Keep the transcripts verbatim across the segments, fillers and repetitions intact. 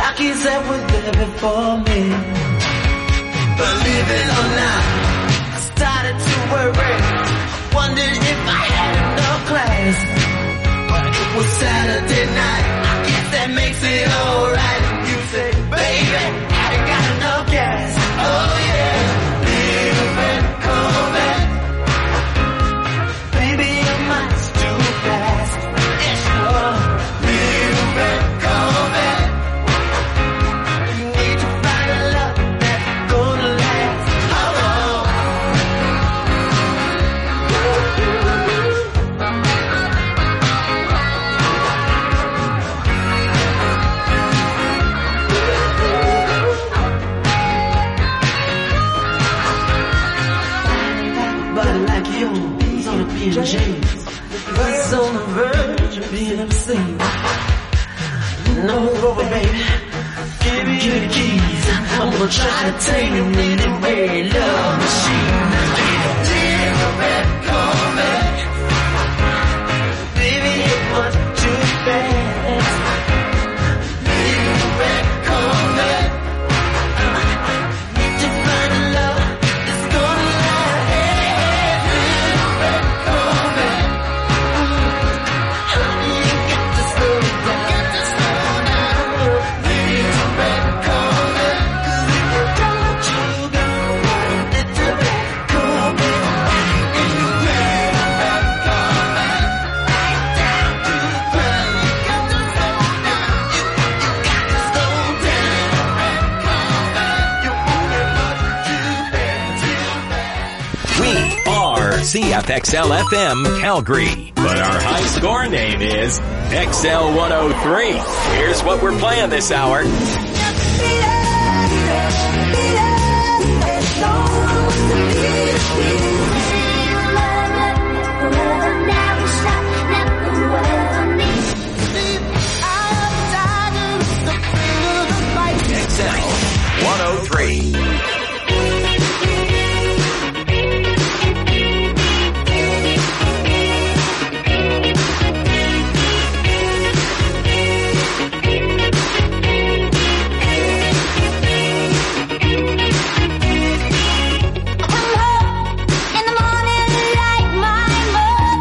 like he said was there before me. Believe it or not, I started to worry. Wondered if I had enough class. But it was Saturday night, I guess that makes it alright. You say, baby, I ain't got enough gas. Oh yeah, little red Corvette. Baby, you're much too fast. Yeah, sure, little red Corvette. You need to find a love that's gonna last. Oh, oh. Body like yours on a P and J, was on the verge of being obscene. No rubber, baby, give me the keys. I'm gonna try to tame you in a very love machine. Little red Corvette, baby, it was too fast. Little red Corvette, need to find a love that's gonna last. Little red Corvette, honey, you got to slow down. Got to slow down. Little red Corvette, 'cause if you don't, you go. Little red Corvette, and you red red Corvette, right down to the ground. You got to slow down. You you got to slow down. Red Corvette, you're moving much too fast, too fast. We are C F X L F M Calgary, but our high score name is X L one oh three. Here's what we're playing this hour. X L one oh three. In the morning, like my mother.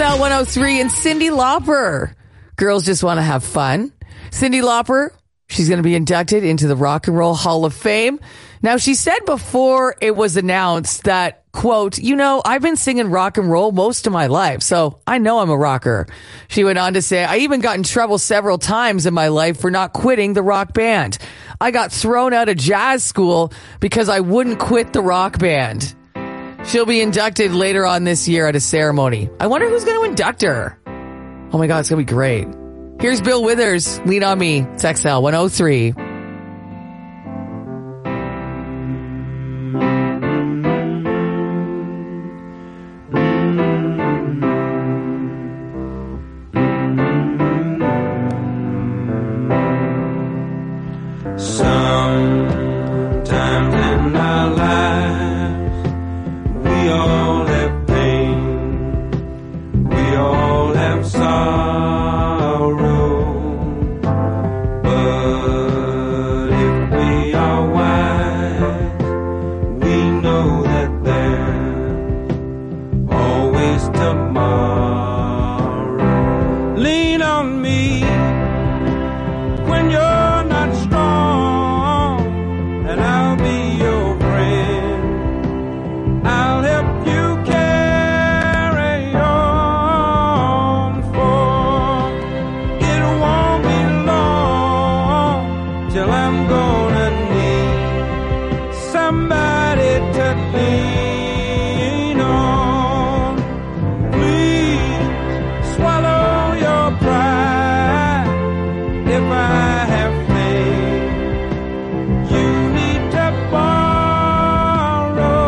L one oh three and Cyndi Lauper. Girls just want to have fun. Cyndi Lauper, she's going to be inducted into the Rock and Roll Hall of Fame. Now, she said before it was announced that, quote, you know, I've been singing rock and roll most of my life, so I know I'm a rocker. She went on to say, I even got in trouble several times in my life for not quitting the rock band. I got thrown out of jazz school because I wouldn't quit the rock band. She'll be inducted later on this year at a ceremony. I wonder who's going to induct her. Oh my God, it's going to be great. Here's Bill Withers, Lean on Me. It's X L one oh three. Sometimes in our lives, we all have pain, we all have sorrow, but if we are wise, we know that there's always tomorrow. Lean on me when you're not strong, and I'll be your friend. I'll help you carry on, for it won't be long till I'm gonna need somebody to lean on. Please swallow your pride if I have faith. You need to borrow,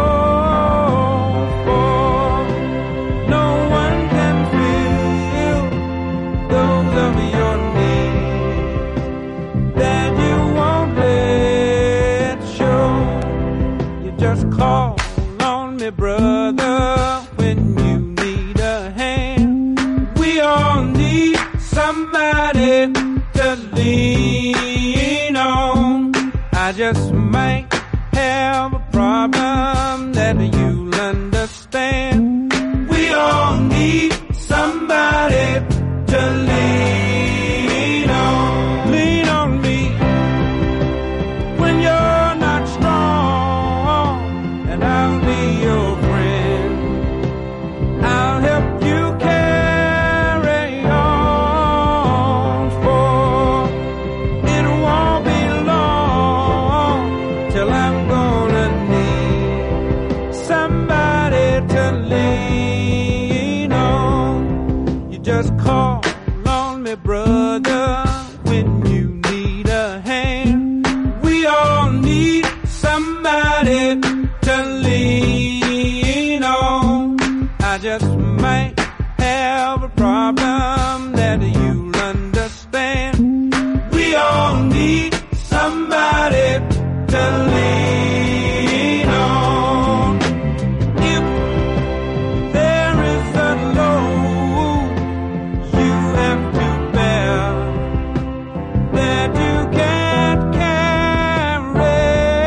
for no one can feel those of your needs that you won't let show. You just call on me, brother, when you need a hand. We all need somebody to lean on. I just might have a problem that you'll understand. We all need somebody to lean on. Lean on me when you're not strong, and I'll be your friend. I'll help you carry on, for it won't be long till I'm gonna need somebody to lean on. You just call on me, brother, when you need a hand. We all need somebody to lean on. I just might have a problem that you'll understand. We all need somebody to lean on. If there is a load you have to bear that you can't carry,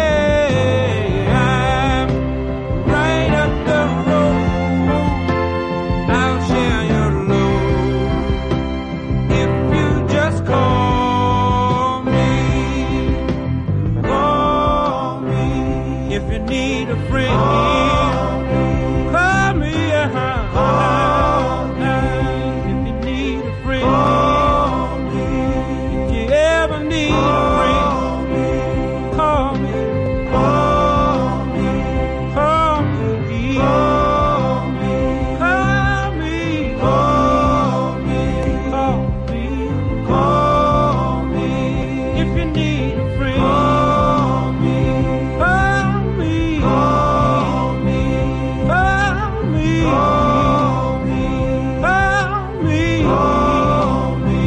I'm right up the road. I'll share your load if you just call me. Call me if you need a friend. Call me, uh-huh. If you need a friend. If you ever need a friend, call me. Call me. Call me. Call me. Call me. Call me. Call me. Call me. If you need a friend. Call me. Call me. Call me. Call me. Call me. Call me. Call me.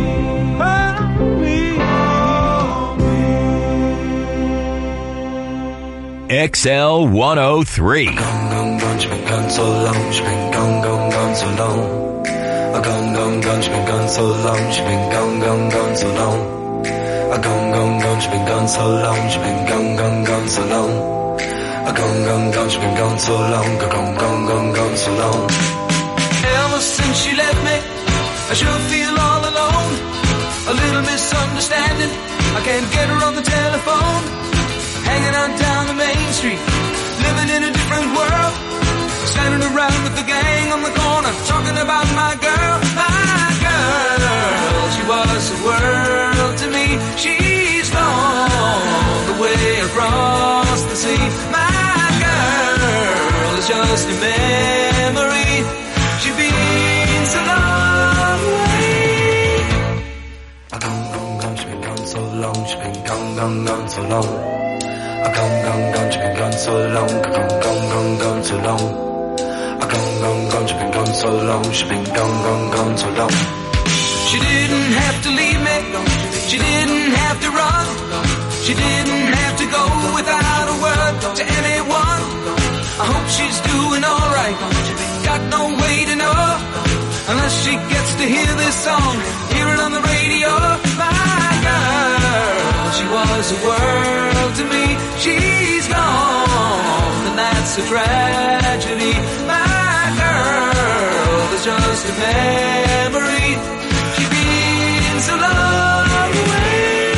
X L one oh three. Gone, gone, gone, she's been gone so long, she's been gone, gone, gone so long. A gone, gone, gone, she's been gone so long, she's been gone, gone, gone so long. A gone, gone, gone, she's been gone so long, she's been gone, gone, gone so long. A gone, gone, gone, she's been gone so long, gone, gone, gone, gone so long. Ever since she left me, I sure feel all alone. A little misunderstanding, I can't get her on the telephone. Hanging out down the main street, living in a different world. Standing around with the gang on the corner, talking about my girl, my girl. She was the world to me. She's gone away across the sea. My girl is just a memory. She's been so long away. I gone, gone, gone, she's been gone so long. She's been gone, gone, gone so long. I gone, gone, gone, she's been gone so long. Gone, gone, gone, gone so long. I gone, gone, gone, she's been gone so long. She's been gone, gone, gone so long. She didn't have to leave me. She didn't have to run. She didn't have to go without a word to anyone. I hope she's doing alright. Got no way to know unless she gets to hear this song, hear it on the radio. My girl, she was the world to me. She's gone, and that's a tragedy. My girl is just a memory. She's been so long away.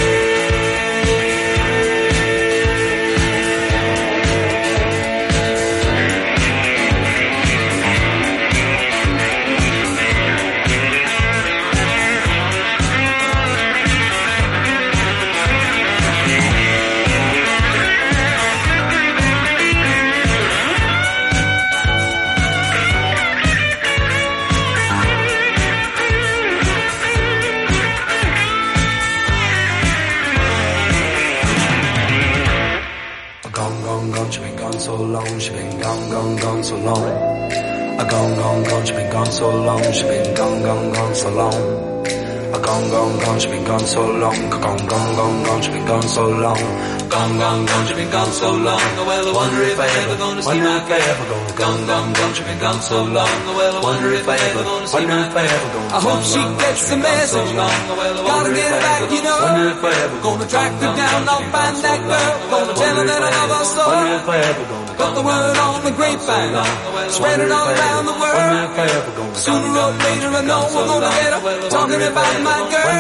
So long, she been gone, gone, gone so long. A gone, gone, gone, she been gone so long. She been gone, gone, gone so long. A gone, gone, gone, she been gone so long. Gone, gone, gone, gone, she been gone so long. Gone, gone, gone, she been gone so long. Well, I wonder if I ever gonna see my girl. Gone, gone, gone, she been gone so long. Well, I wonder if I ever gonna see my girl. I hope she gets the message. Gotta get her back, you know. Gonna track her down, I'll find that girl. Gonna tell her that I love her so. Got the word on the grapevine, spread it all around the world. Sooner or later I know we're gonna get her, talking about my girl.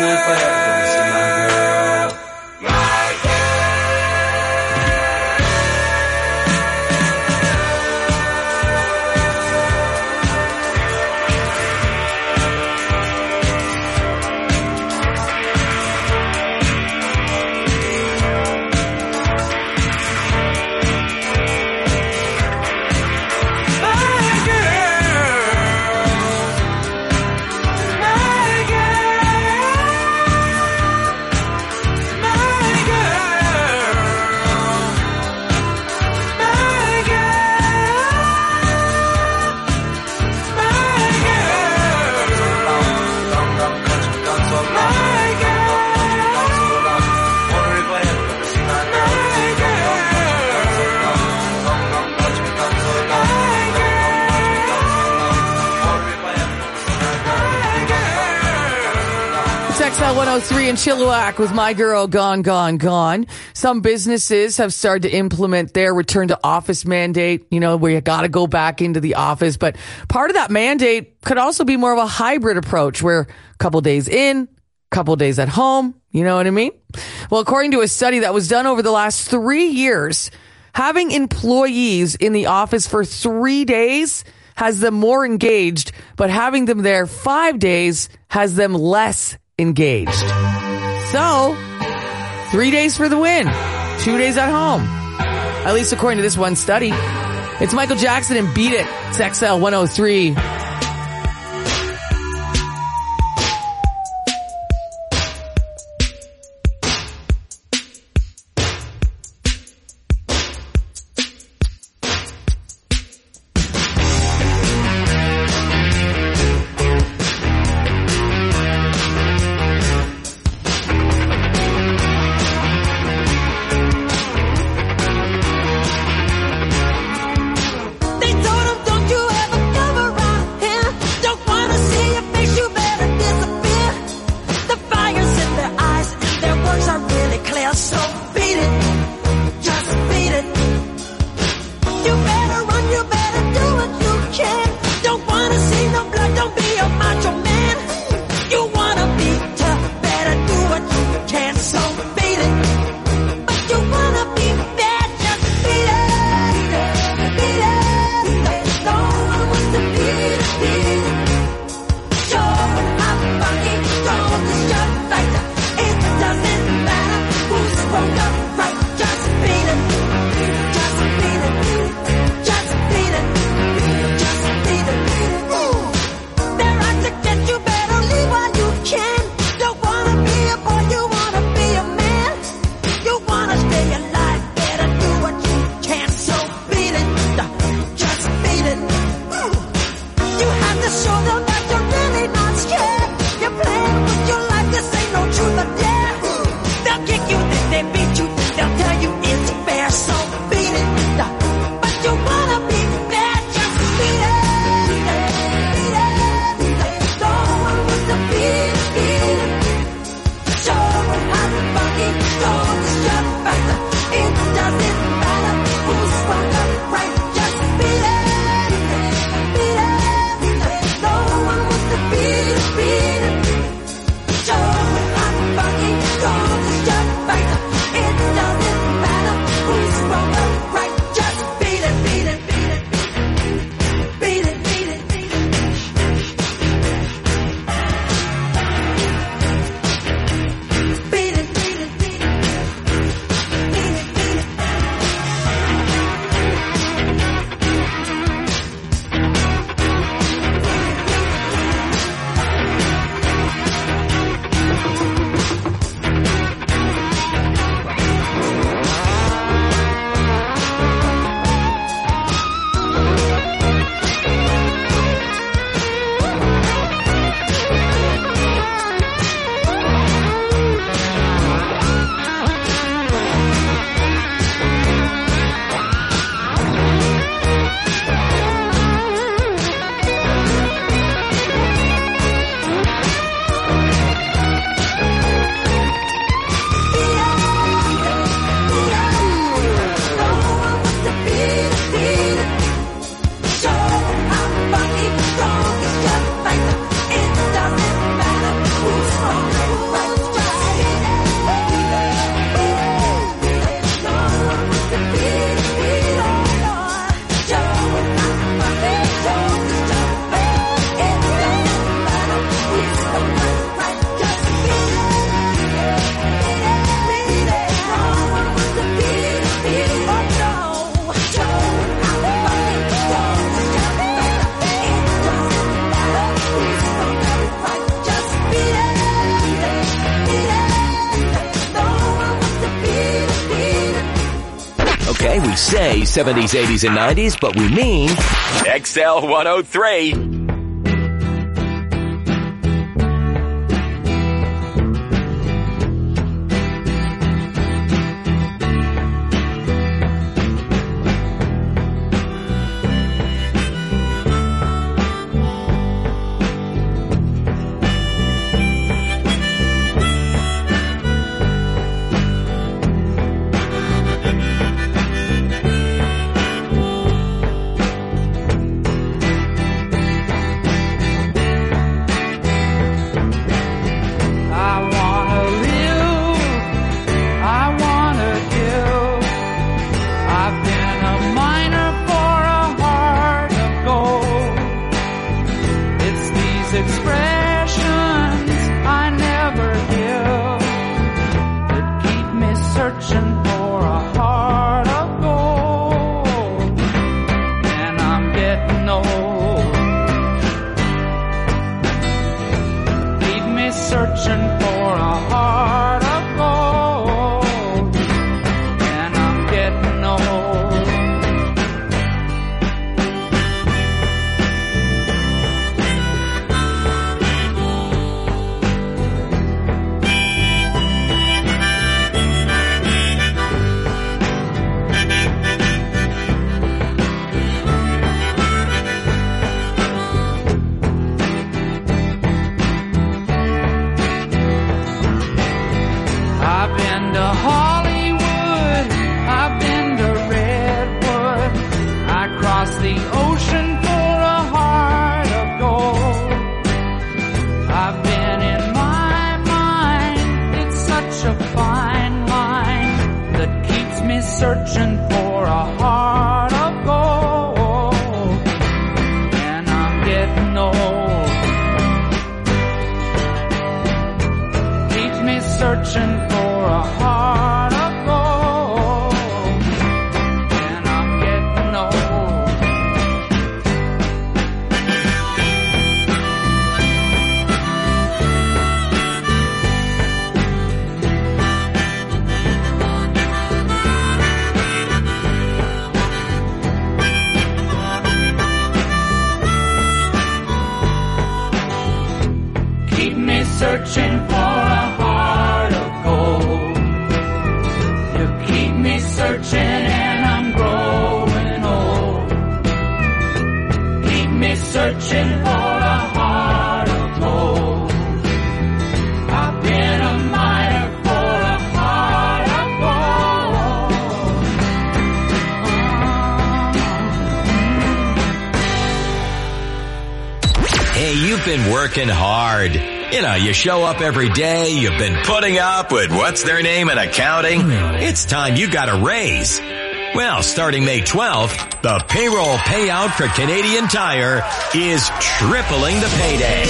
My girl. X L one oh three in Chilliwack with My Girl Gone, Gone, Gone. Some businesses have started to implement their return to office mandate, you know, where you got to go back into the office. But part of that mandate could also be more of a hybrid approach where a couple days in, a couple days at home. You know what I mean? Well, according to a study that was done over the last three years, having employees in the office for three days has them more engaged, but having them there five days has them less engaged. So, three days for the win, two days at home. At least according to this one study. It's Michael Jackson and Beat It. It's X L one oh three. They told him, don't you ever come around. Okay, we say seventies, eighties, and nineties, but we mean X L one oh three. Working hard. You know, you show up every day, you've been putting up with what's their name in accounting. It's time you got a raise. Well, starting May twelfth, the payroll payout for Canadian Tire is tripling the payday.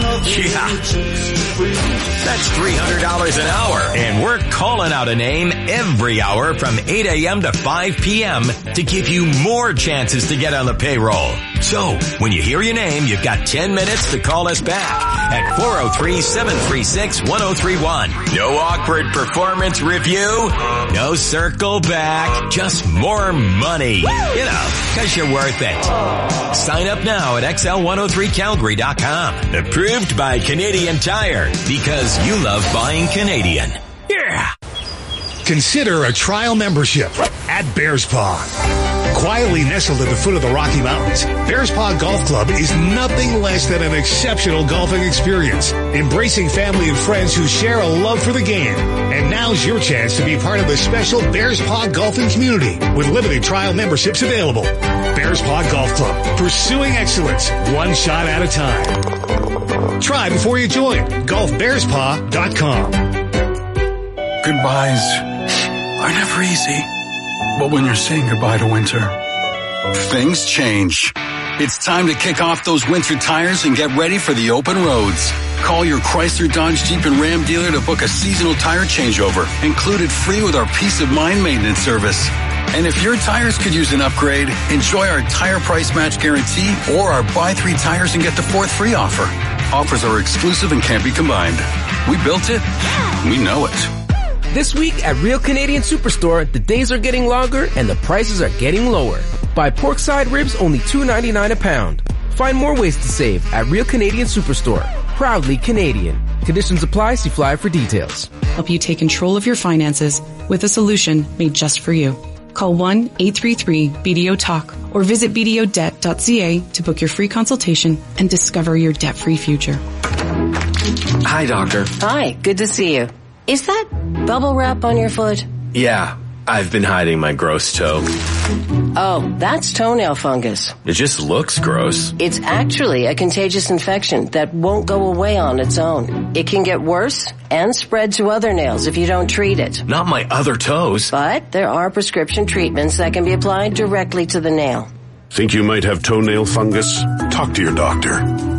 Yeah. That's three hundred dollars an hour, and we're calling out a name every hour from eight a.m. to five p.m. to give you more chances to get on the payroll. So, when you hear your name, you've got ten minutes to call us back at four oh three, seven three six, one oh three one. No awkward performance review, no circle back, just more money. Woo! You know, cause you're worth it. Sign up now at X L one oh three Calgary dot com. Approved by Canadian Tire, because you love buying Canadian. Yeah! Consider a trial membership at Bears Paw. Quietly nestled at the foot of the Rocky Mountains, Bears Paw Golf Club is nothing less than an exceptional golfing experience, embracing family and friends who share a love for the game. And now's your chance to be part of the special Bears Paw golfing community with limited trial memberships available. Bears Paw Golf Club, pursuing excellence one shot at a time. Try before you join. golf bears paw dot com. Goodbyes are never easy. But when you're saying goodbye to winter, things change. It's time to kick off those winter tires and get ready for the open roads. Call your Chrysler, Dodge, Jeep, and Ram dealer to book a seasonal tire changeover, included free with our Peace of Mind maintenance service. And if your tires could use an upgrade, enjoy our tire price match guarantee or our buy three tires and get the fourth free offer. Offers are exclusive and can't be combined. We built it. We know it. This week at Real Canadian Superstore, the days are getting longer and the prices are getting lower. Buy porkside ribs only two ninety-nine a pound. Find more ways to save at Real Canadian Superstore. Proudly Canadian. Conditions apply. See flyer for details. Help you take control of your finances with a solution made just for you. Call one eight three three B D O talk or visit b d o debt dot c a to book your free consultation and discover your debt-free future. Hi, doctor. Hi, good to see you. Is that bubble wrap on your foot? Yeah, I've been hiding my gross toe. Oh, that's toenail fungus. It just looks gross. It's actually a contagious infection that won't go away on its own. It can get worse and spread to other nails if you don't treat it. Not my other toes. But there are prescription treatments that can be applied directly to the nail. Think you might have toenail fungus? Talk to your doctor.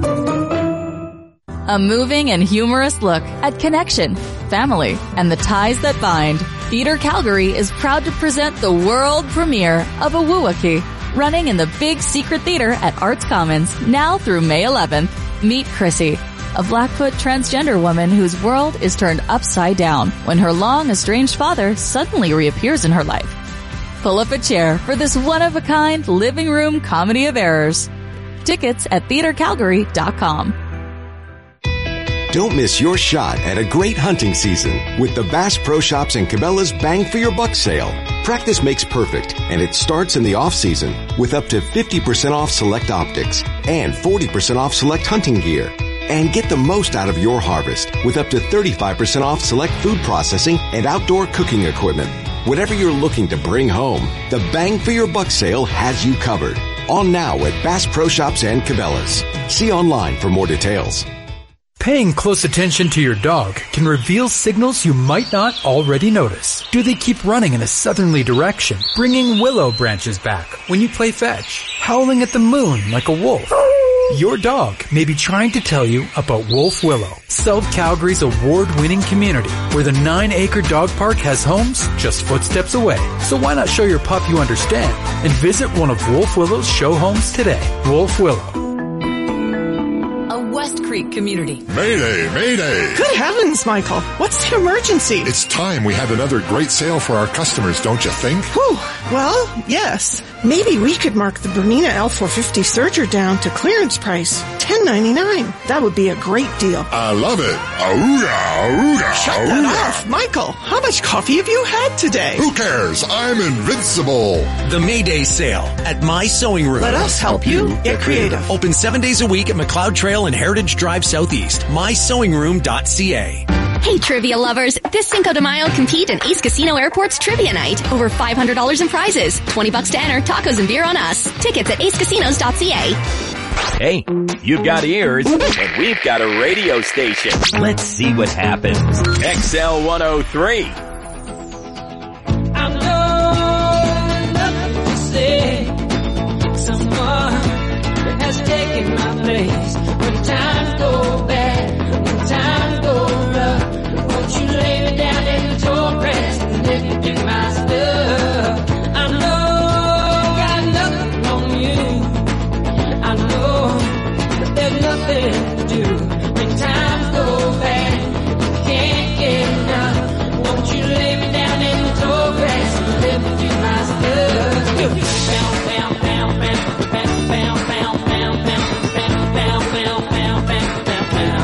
A moving and humorous look at connection, family, and the ties that bind. Theatre Calgary is proud to present the world premiere of Awuaki, running in the Big Secret Theatre at Arts Commons now through May eleventh. Meet Chrissy, a Blackfoot transgender woman whose world is turned upside down when her long estranged father suddenly reappears in her life. Pull up a chair for this one-of-a-kind living room comedy of errors. Tickets at theatre calgary dot com. Don't miss your shot at a great hunting season with the Bass Pro Shops and Cabela's Bang for Your Buck sale. Practice makes perfect, and it starts in the off-season with up to fifty percent off select optics and forty percent off select hunting gear. And get the most out of your harvest with up to thirty-five percent off select food processing and outdoor cooking equipment. Whatever you're looking to bring home, the Bang for Your Buck sale has you covered. On now at Bass Pro Shops and Cabela's. See online for more details. Paying close attention to your dog can reveal signals you might not already notice. Do they keep running in a southerly direction, bringing willow branches back when you play fetch, howling at the moon like a wolf? Your dog may be trying to tell you about Wolf Willow, South Calgary's award-winning community, where the nine-acre dog park has homes just footsteps away. So why not show your pup you understand and visit one of Wolf Willow's show homes today? Wolf Willow. West Creek community. Mayday, mayday. Good heavens, Michael. What's the emergency? It's time we had another great sale for our customers, don't you think? Whew. Well, yes. Maybe we could mark the Bernina L four fifty Surger down to clearance price, ten ninety-nine. That would be a great deal. I love it. Auga, auga, Shut auga. that off. Michael, how much coffee have you had today? Who cares? I'm invincible. The Mayday sale at My Sewing Room. Let us help you get creative. Open seven days a week at McLeod Trail and Heritage Drive Southeast. my sewing room dot c a. Hey trivia lovers, this Cinco de Mayo compete in Ace Casino Airport's Trivia Night. Over five hundred dollars in prizes, twenty bucks to enter, tacos and beer on us. Tickets at ace casinos dot c a. Hey, you've got ears, and we've got a radio station. Let's see what happens. X L one oh three. I'm no enough to say someone that has taken my place. When times go bad, when times go rough, won't you lay me down in the toll press and let me do my stuff? I know got nothing on you. I know that there's nothing to do. When times go bad, you can't get enough. Won't you lay me down in the toll press and let me do my stuff? Bounce, bounce, bounce, bounce, bounce, bounce, bounce, bounce, bounce, bounce, bounce, bounce, bounce, bounce, bounce.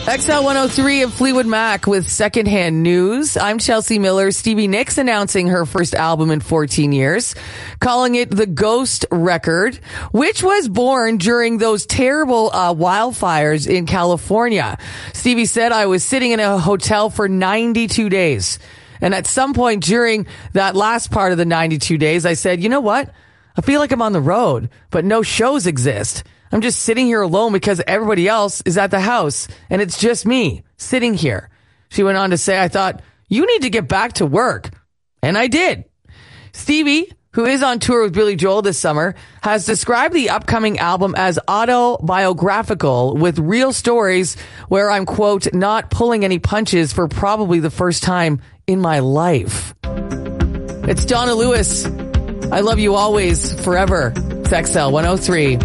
X L one oh three of Fleetwood Mac with secondhand news. I'm Chelsea Miller. Stevie Nicks announcing her first album in fourteen years, calling it The Ghost Record, which was born during those terrible uh, wildfires in California. Stevie said, I was sitting in a hotel for ninety-two days. And at some point during that last part of the ninety-two days, I said, you know what? I feel like I'm on the road, but no shows exist. I'm just sitting here alone because everybody else is at the house and it's just me sitting here. She went on to say, I thought, you need to get back to work. And I did. Stevie, who is on tour with Billy Joel this summer, has described the upcoming album as autobiographical with real stories where I'm, quote, not pulling any punches for probably the first time in my life. It's Donna Lewis. I love you always, forever. It's X L one oh three.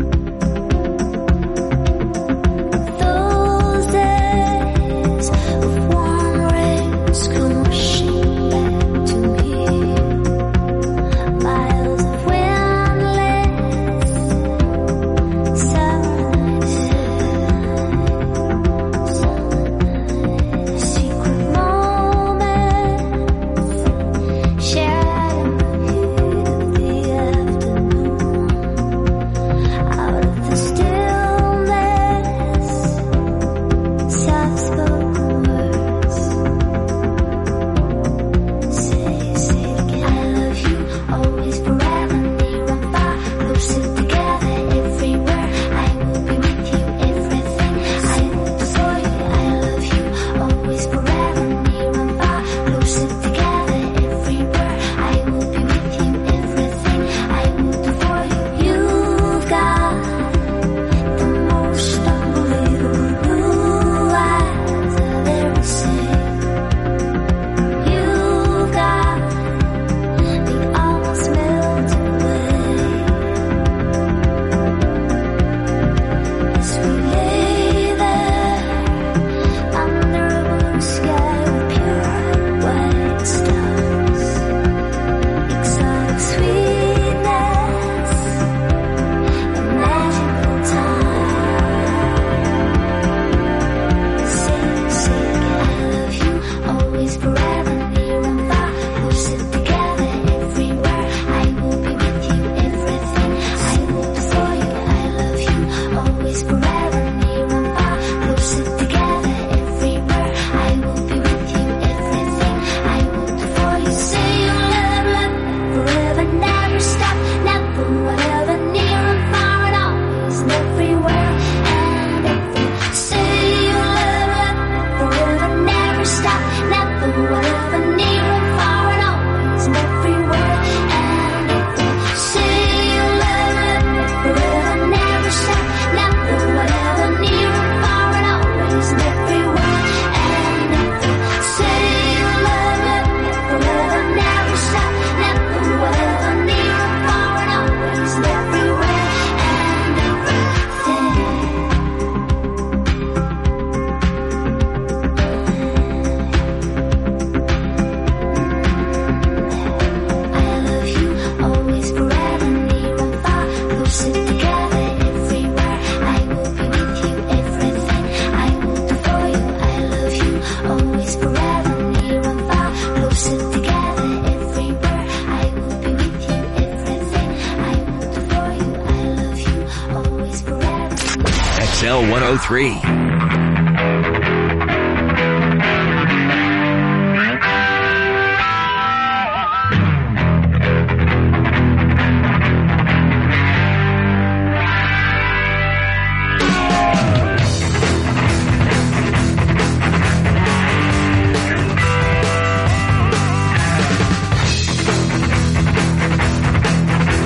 X L one oh three.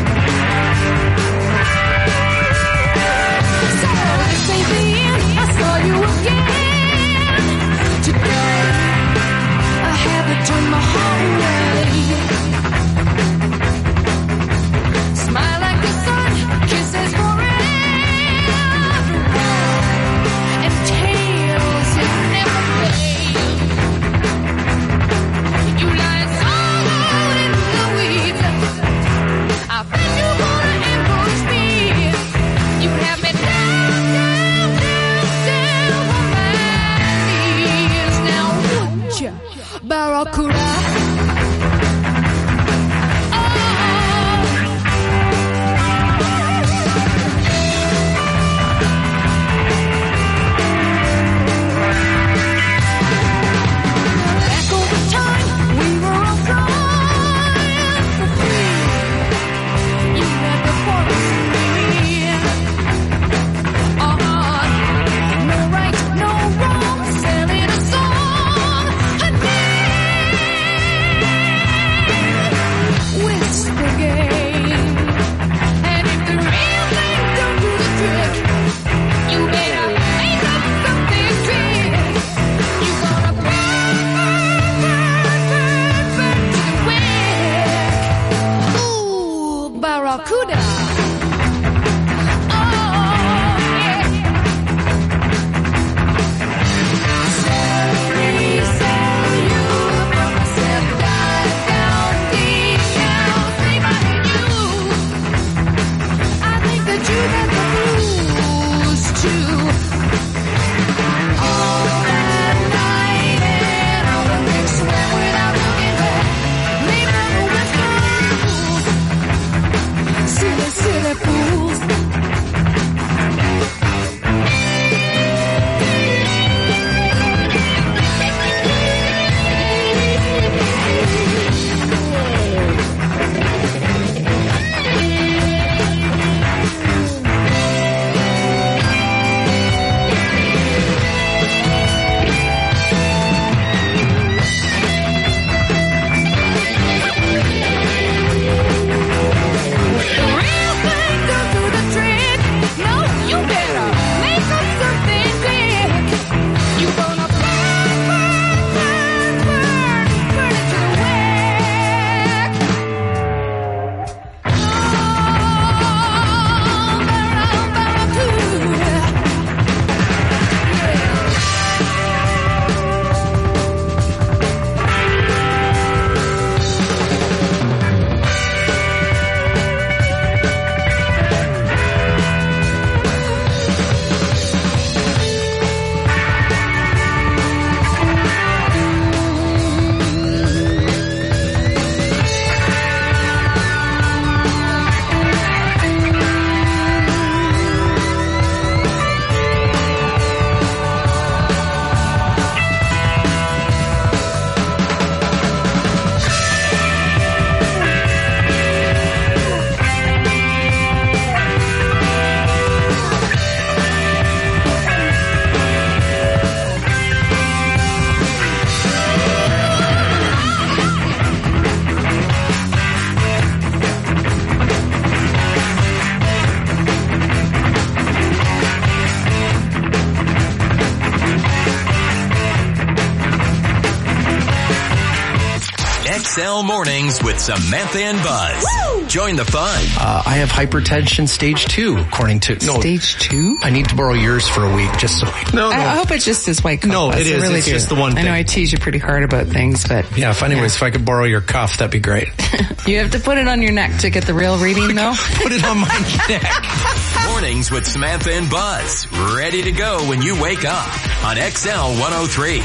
I saw X L Mornings with Samantha and Buzz. Woo! Join the fun. Uh, I have hypertension stage two, according to... No, stage two? I need to borrow yours for a week, just so... No, no. I, I hope it's just this white cuff. No, Buzz. it is. Really it's do. just the one thing. I know I tease you pretty hard about things, but... Yeah, if anyways, yeah. if I could borrow your cuff, that'd be great. You have to put it on your neck to get the real reading, though? Put it on my neck. Mornings with Samantha and Buzz. Ready to go when you wake up on X L one oh three.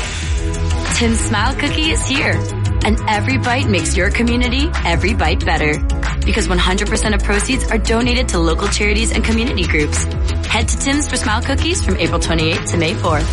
Tim's Smile Cookie is here. And every bite makes your community every bite better. Because one hundred percent of proceeds are donated to local charities and community groups. Head to Tim's for Smile Cookies from April twenty-eighth to May fourth.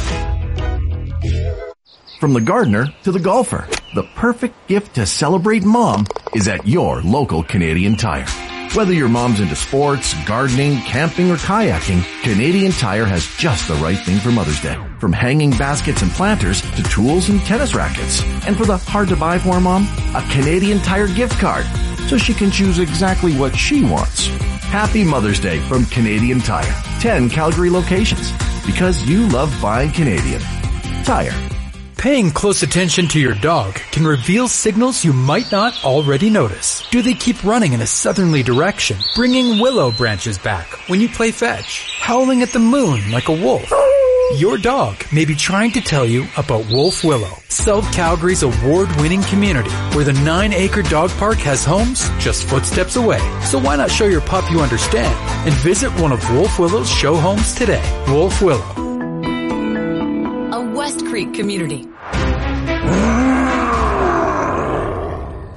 From the gardener to the golfer, the perfect gift to celebrate mom is at your local Canadian Tire. Whether your mom's into sports, gardening, camping, or kayaking, Canadian Tire has just the right thing for Mother's Day. From hanging baskets and planters to tools and tennis rackets. And for the hard-to-buy for mom, a Canadian Tire gift card, so she can choose exactly what she wants. Happy Mother's Day from Canadian Tire. ten Calgary locations. Because you love buying Canadian. Tire. Paying close attention to your dog can reveal signals you might not already notice. Do they keep running in a southerly direction, bringing willow branches back when you play fetch? Howling at the moon like a wolf? Your dog may be trying to tell you about Wolf Willow, South Calgary's award-winning community, where the nine-acre dog park has homes just footsteps away. So why not show your pup you understand and visit one of Wolf Willow's show homes today. Wolf Willow. A West Creek community.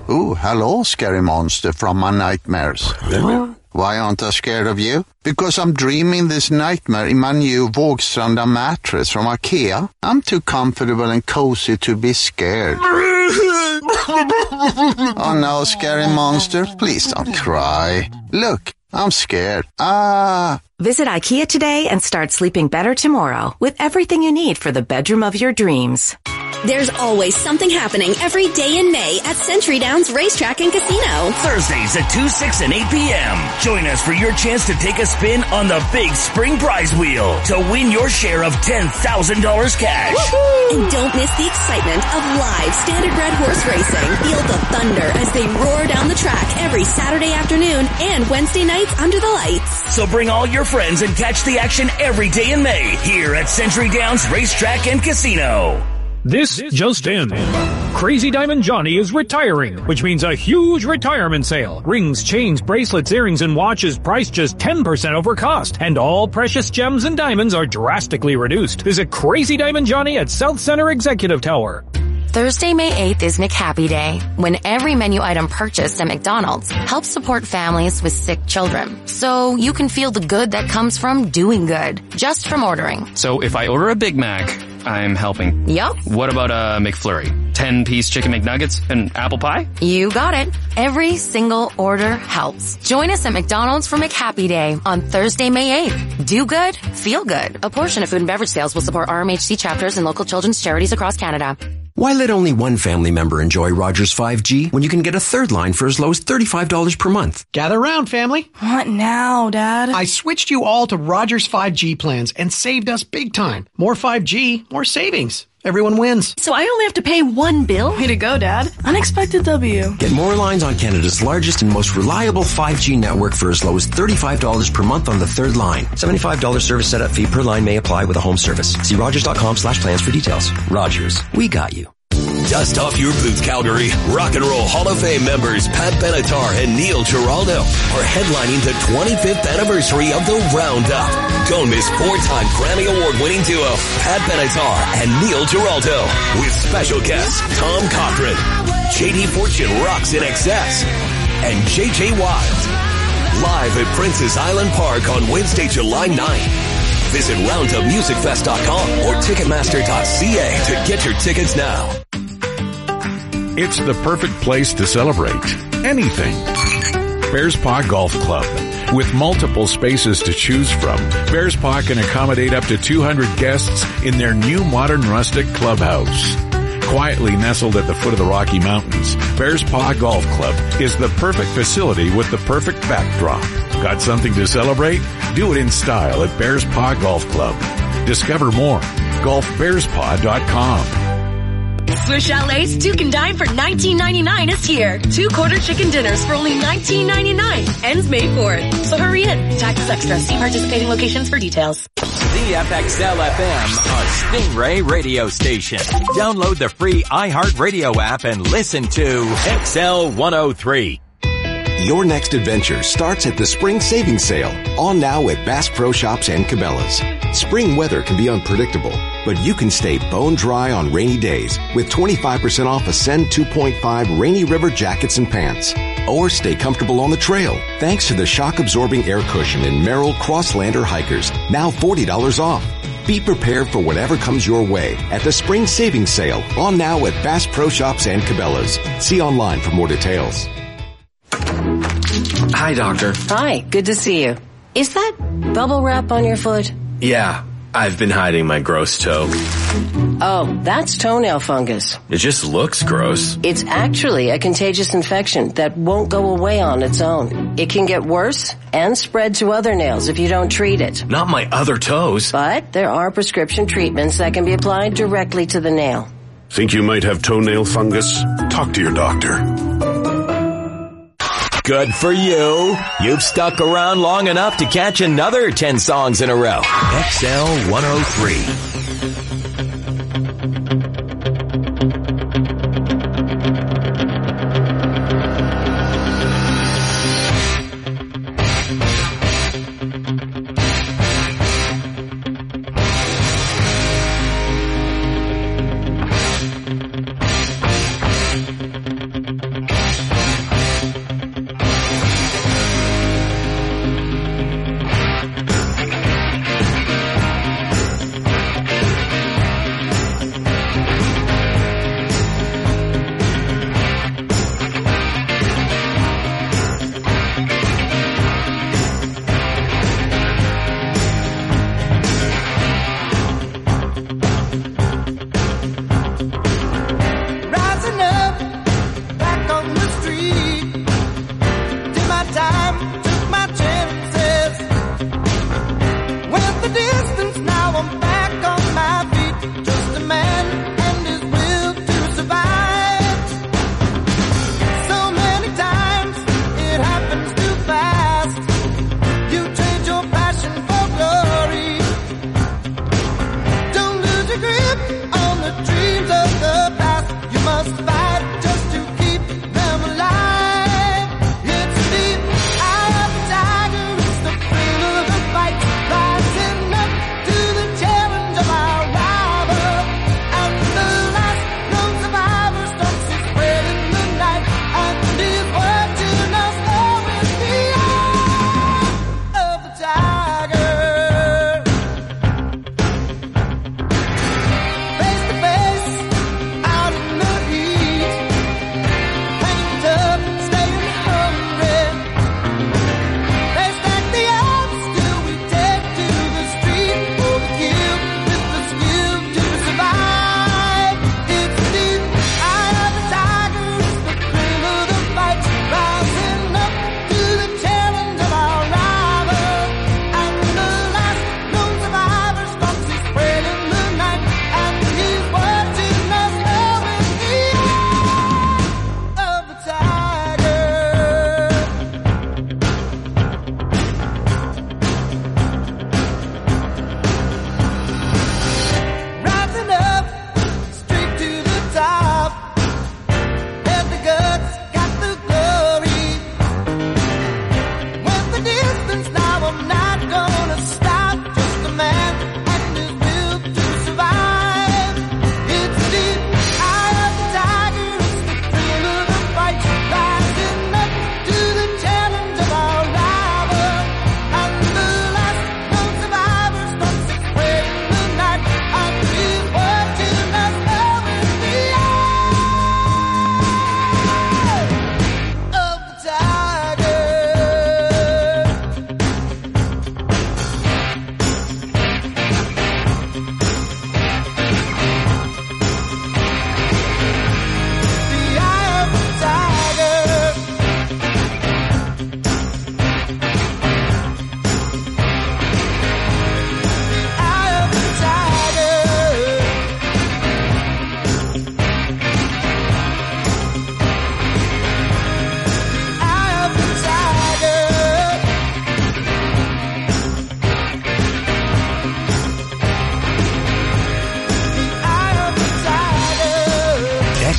Ooh, hello, scary monster from my nightmares. Why aren't I scared of you? Because I'm dreaming this nightmare in my new Vågstranda mattress from IKEA. I'm too comfortable and cozy to be scared. Oh no, scary monster, please don't cry. Look, I'm scared. Ah. Visit IKEA today and start sleeping better tomorrow with everything you need for the bedroom of your dreams. There's always something happening every day in May at Century Downs Racetrack and Casino. Thursdays at two, six, and eight p.m. Join us for your chance to take a spin on the big spring prize wheel to win your share of ten thousand dollars cash. Woo-hoo! And don't miss the excitement of live standardbred horse racing. Feel the thunder as they roar down the track every Saturday afternoon and Wednesday nights under the lights. So bring all your friends and catch the action every day in May here at Century Downs Racetrack and Casino. This just in. Crazy Diamond Johnny is retiring, which means a huge retirement sale. Rings, chains, bracelets, earrings, and watches priced just ten percent over cost. And all precious gems and diamonds are drastically reduced. Visit Crazy Diamond Johnny at South Center Executive Tower. Thursday, May eighth is McHappy Day, when every menu item purchased at McDonald's helps support families with sick children. So you can feel the good that comes from doing good, just from ordering. So if I order a Big Mac, I'm helping. Yup. What about a McFlurry? ten-piece chicken McNuggets and apple pie? You got it. Every single order helps. Join us at McDonald's for McHappy Day on Thursday, May eighth. Do good, feel good. A portion of food and beverage sales will support R M H C chapters and local children's charities across Canada. Why let only one family member enjoy Rogers five G when you can get a third line for as low as thirty-five dollars per month? Gather round, family. What now, Dad? I switched you all to Rogers five G plans and saved us big time. More five G, more savings. Everyone wins. So I only have to pay one bill? Way to go, Dad. Unexpected W. Get more lines on Canada's largest and most reliable five G network for as low as thirty-five dollars per month on the third line. seventy-five dollars service setup fee per line may apply with a home service. See rogers.com slash plans for details. Rogers, we got you. Dust off your boots, Calgary. Rock and Roll Hall of Fame members Pat Benatar and Neil Giraldo are headlining the twenty-fifth anniversary of the Roundup. Don't miss four-time Grammy Award-winning duo Pat Benatar and Neil Giraldo with special guests Tom Cochrane, J D Fortune Rocks in Excess, and J J Wild. Live at Princess Island Park on Wednesday, July ninth. Visit roundup music fest dot com or ticketmaster dot c a to get your tickets now. It's the perfect place to celebrate anything. Bears Paw Golf Club. With multiple spaces to choose from, Bears Paw can accommodate up to two hundred guests in their new modern rustic clubhouse. Quietly nestled at the foot of the Rocky Mountains, Bears Paw Golf Club is the perfect facility with the perfect backdrop. Got something to celebrate? Do it in style at Bears Paw Golf Club. Discover more. golf bears paw dot com. Swiss Chalet's Duke and Dine for nineteen ninety-nine is here. Two quarter chicken dinners for only nineteen ninety-nine. Ends May fourth. So hurry in. Taxes extra. See participating locations for details. The F X L F M, a Stingray radio station. Download the free iHeartRadio app and listen to X L one oh three. Your next adventure starts at the Spring Savings Sale, on now at Bass Pro Shops and Cabela's. Spring weather can be unpredictable, but you can stay bone dry on rainy days with twenty-five percent off Ascend two point five Rainy River jackets and pants. Or stay comfortable on the trail thanks to the shock-absorbing air cushion in Merrill Crosslander Hikers, now forty dollars off. Be prepared for whatever comes your way at the Spring Savings Sale, on now at Bass Pro Shops and Cabela's. See online for more details. Hi, Doctor. Hi, good to see you. Is that bubble wrap on your foot? Yeah, I've been hiding my gross toe. Oh, that's toenail fungus. It just looks gross. It's actually a contagious infection that won't go away on its own. It can get worse and spread to other nails if you don't treat it. Not my other toes. But there are prescription treatments that can be applied directly to the nail. Think you might have toenail fungus? Talk to your doctor. Good for you. You've stuck around long enough to catch another ten songs in a row. X L one oh three.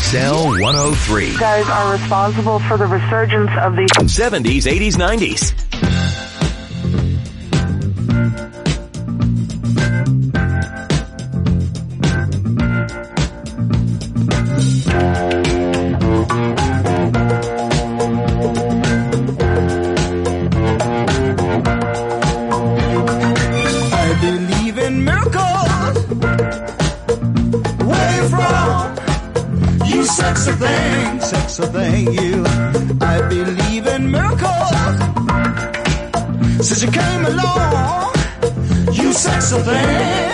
X L one oh three. You guys are responsible for the resurgence of the seventies, eighties, nineties. Sexy thing, sexy thing, you. I believe in miracles. Since you came along, you sexy thing.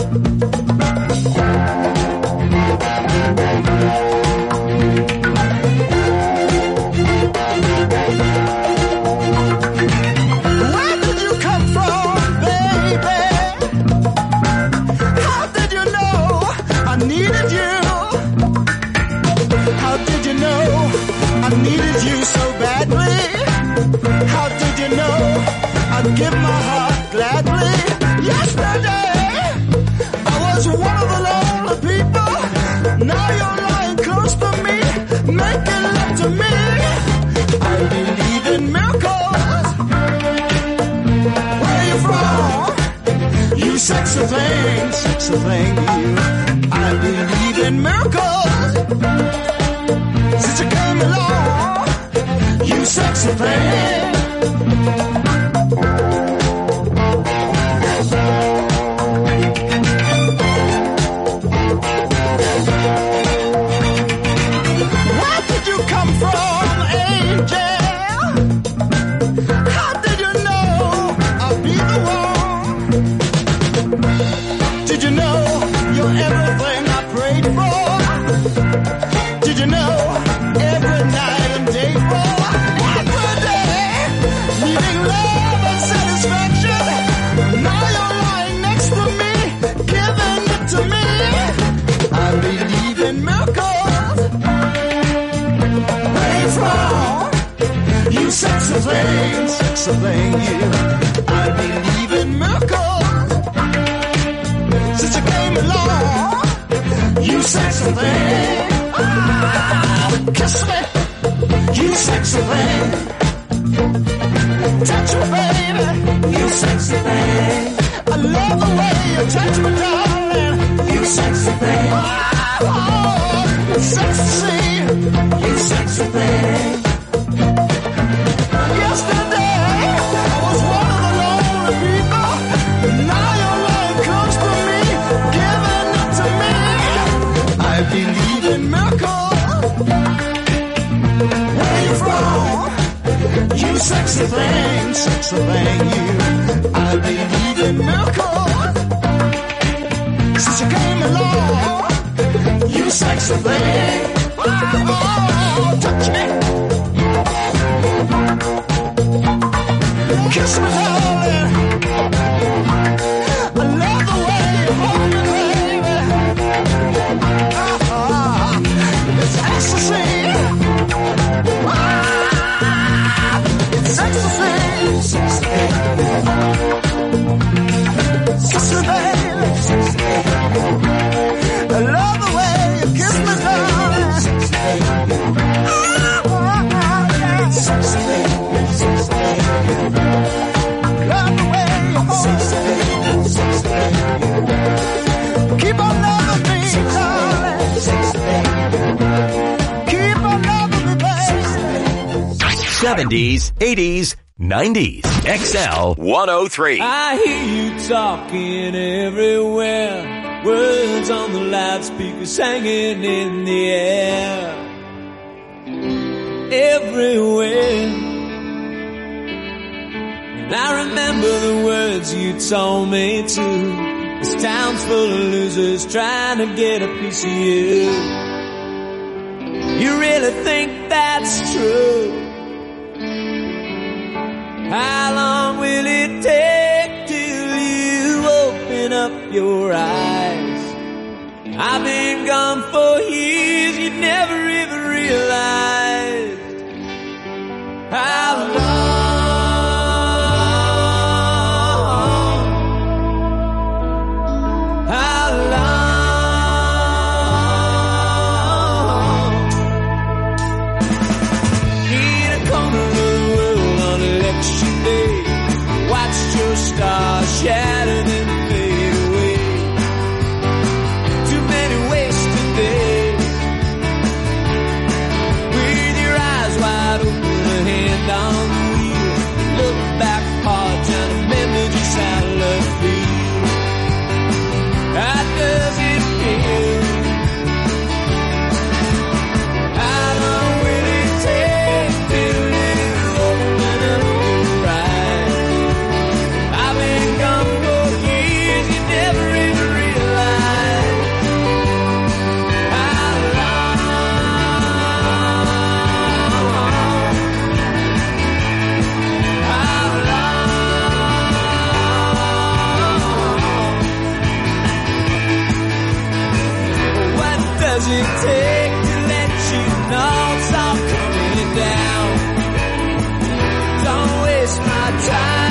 Where did you come from, baby? How did you know I needed you? I needed you so badly. How did you know I'd give my heart gladly? Yesterday, I was one of the lonely people. Now you're lying close to me, making love to me. I believe in miracles. Where you from? You sexy thing, sexy thing, you. I believe in miracles. Since you came along, you sexy thing. Where did you come from, angel? How did you know I'd be the one? Did you know you're everything I prayed for? Did you know every night and day for every day, needing love and satisfaction? Now you're lying next to me, giving it to me. I believe in miracles. Where you from? You sexy thing, sexy thing, you. I believe in miracles. Since you came along, you sexy thing. Kiss me, you sexy thing. Touch me, baby, you sexy thing. I love the way you touch me, darling, you sexy thing. Oh, it's sexy, you sexy thing. Yesterday, I was one of the lonely people. Now you're lying close to me, giving it to me. I believe in miracles. Where you from? You sexy thing, sexy thing, you. I believe in miracles. Since you came along, you sexy thing. Oh, touch me. Kiss me, darling. I love the way you hold me, baby. Oh, it's ecstasy. It's ecstasy. Kiss me, baby. I love the way you kiss me, darling. Love the way you hold me. Keep on loving me, darling. Keep on loving me, baby. seventies, eighties, nineties. X L one oh three. I hear you talking everywhere. Words on the loudspeakers hanging in the air. Everywhere. And I remember the words you told me too. This town's full of losers trying to get a piece of you. You really think that's true? How long will it take till you open up your eyes? I've been gone for years, you never even realized how long, how long does it take to let you know it's all coming down? Don't waste my time.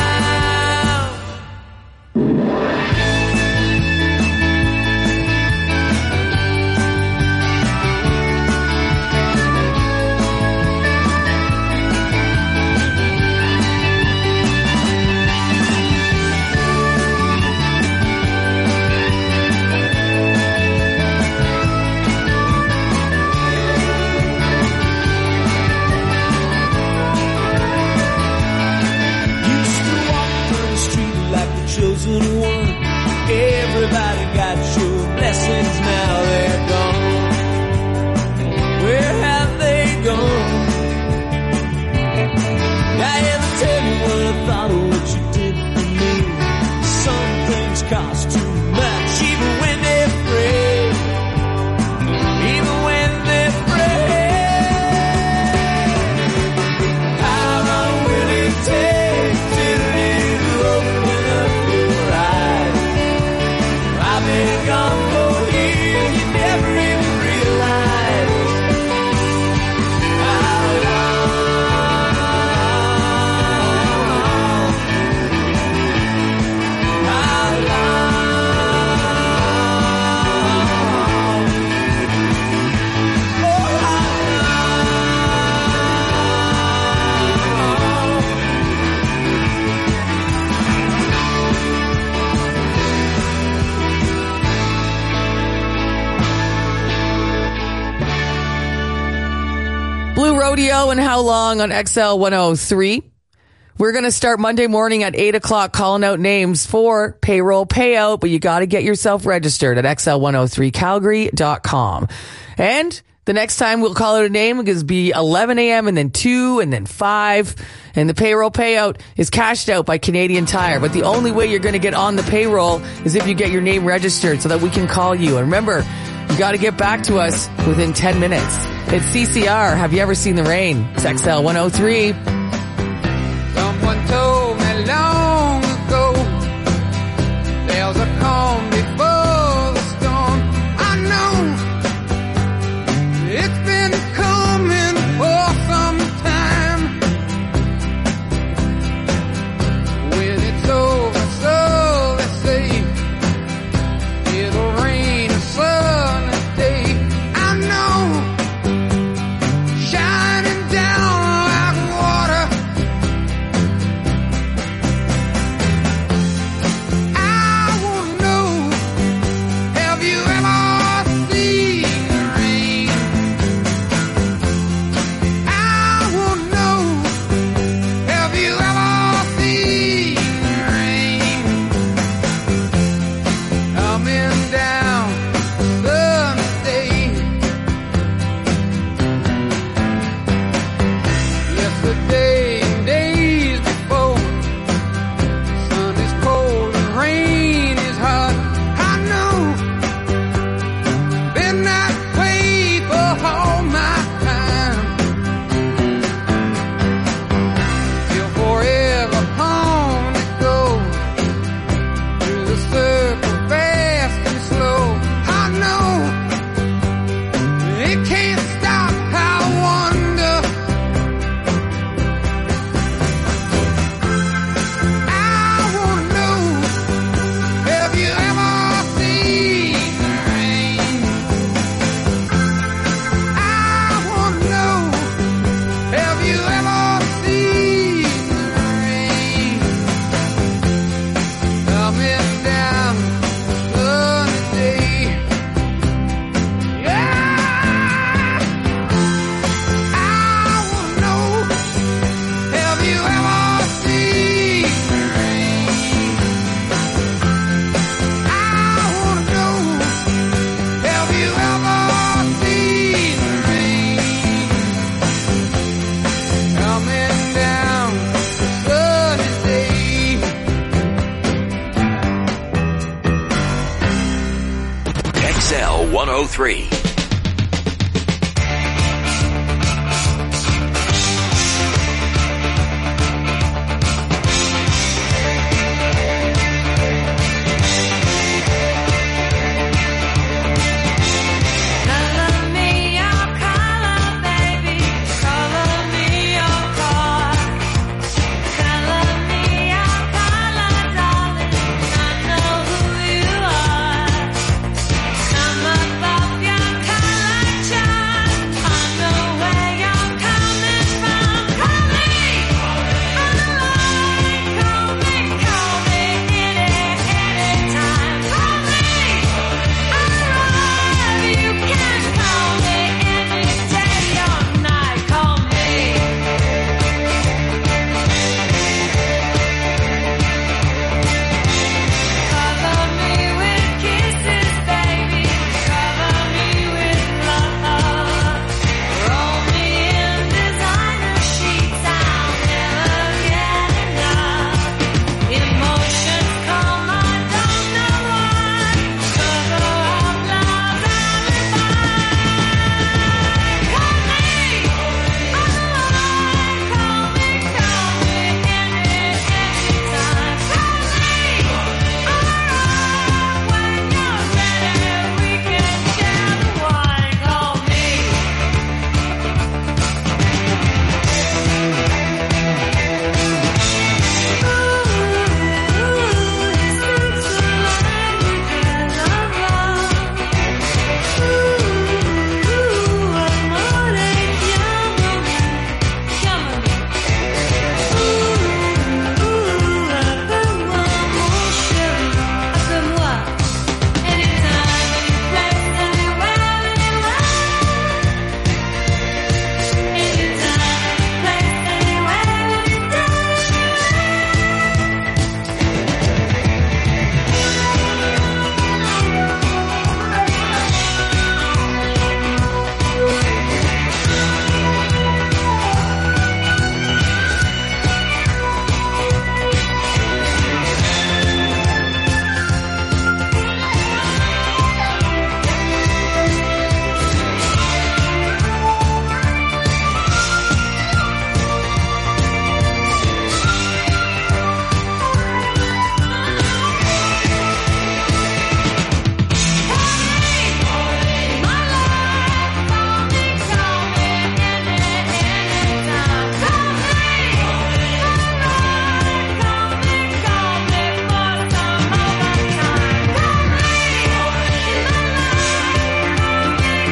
Chosen one. Everybody got your blessings, now they're gone. Where have they gone? I ever tell you what I thought of what you did for me? Some things cost too much, even when they're free. Even when they're free. How long will it take till you open up your eyes? I've been gone for years, you never even realized how long, how long, oh how Blue Rodeo and How Long on X L one oh three. We're going to start Monday morning at eight o'clock calling out names for payroll payout, but you got to get yourself registered at X L one oh three calgary dot com. And the next time we'll call out a name, it's going to be eleven a.m. and then two and then five. And the payroll payout is cashed out by Canadian Tire. But the only way you're going to get on the payroll is if you get your name registered so that we can call you. And remember, you got to get back to us within ten minutes. It's C C R. Have you ever seen the rain? It's X L one oh three. Someone told me long ago there's a calm before the storm. I know it's been coming for some time. When it's over, so they say it'll rain a sunny day. I know, shining down like water. I wanna know, have you ever seen the rain? I wanna know, have you ever seen the rain? Coming down sunny day. Yesterday and days before, sun is cold and rain is hot. I know, been that way for all my time. Till forever home it goes, through the circle fast and slow. I know, it can't stop, I wonder. I wanna know, have you ever seen the rain? I wanna know, have you ever seen the rain? Coming down sunny day. Yeah, I wanna know, have you ever seen the rain? I wanna know, have you ever seen the rain? Coming down sunny day. X L one oh three.